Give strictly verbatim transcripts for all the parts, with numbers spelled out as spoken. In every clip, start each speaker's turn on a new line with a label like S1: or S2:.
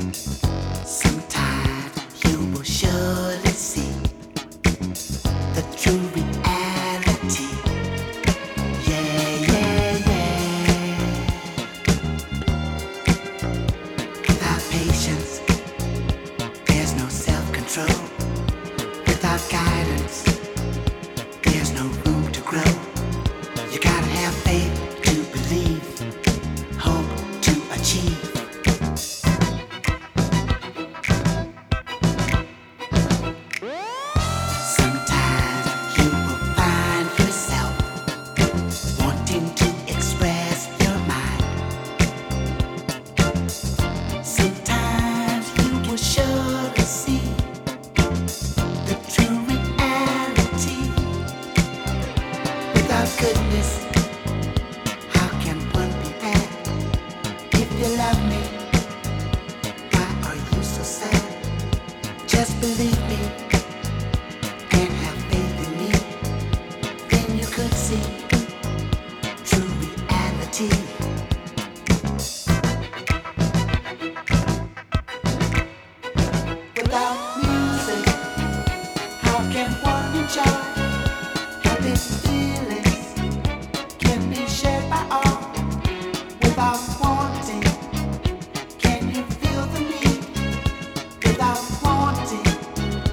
S1: Sometime you will surely see the true reality. Yeah, yeah, yeah. Without patience, there's no self-control. Without guidance, there's no room to grow. You gotta have faith to believe, hope to achieve. Sometimes you will find yourself wanting to express your mind. Sometimes you will surely see the true reality. Without goodness, how can one be bad? If you love me, why are you so sad? Just believe me and have faith in me. Then you could see true reality. Without music, how can one enjoy happy feelings can be shared by all? Without wanting, can you feel the need? Without wanting,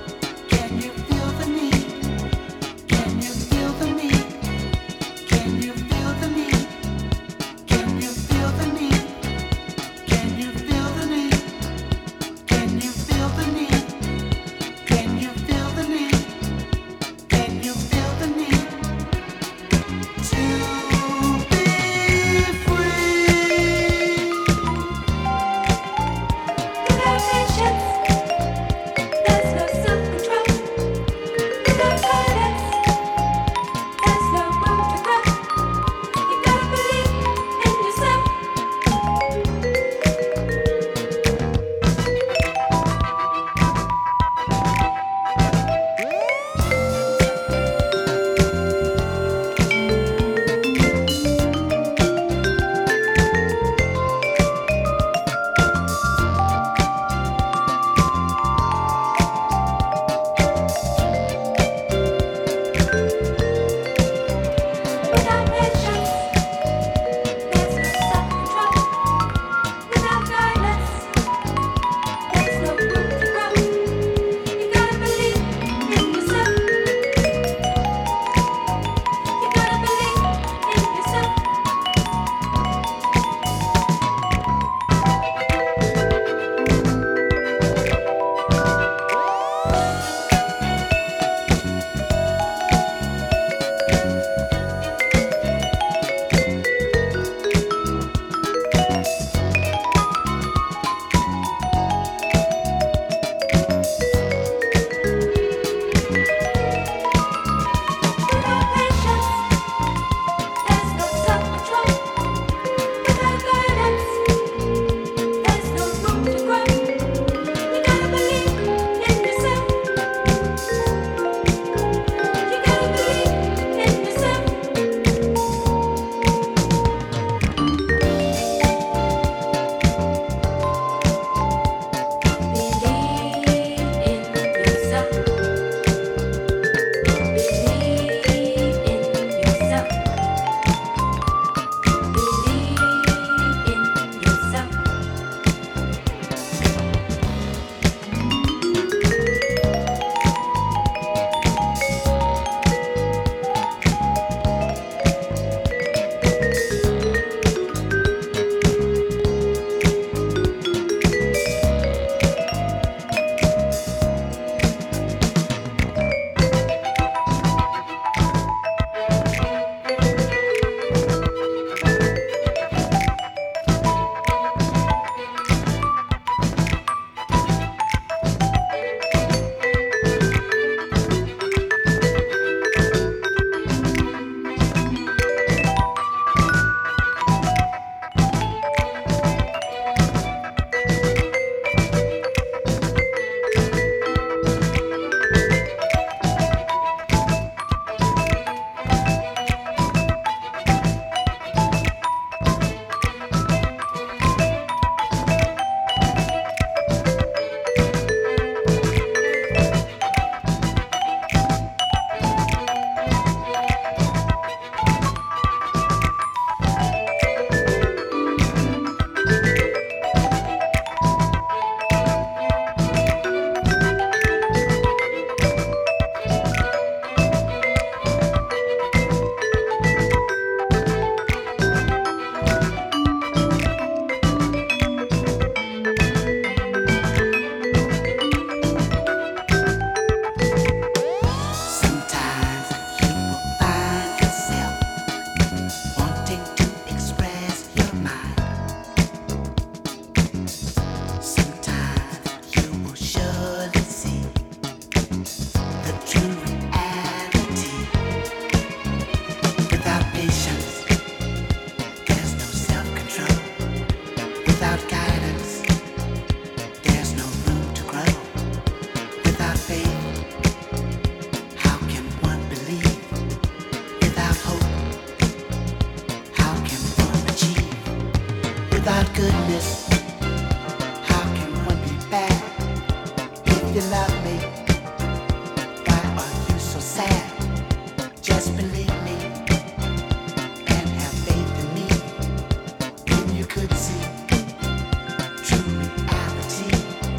S1: you love me, why are you so sad? Just believe me and have faith in me. Then you could see true reality.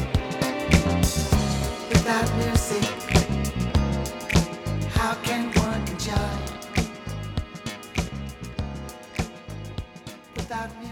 S1: Without music, how can one enjoy? Without music.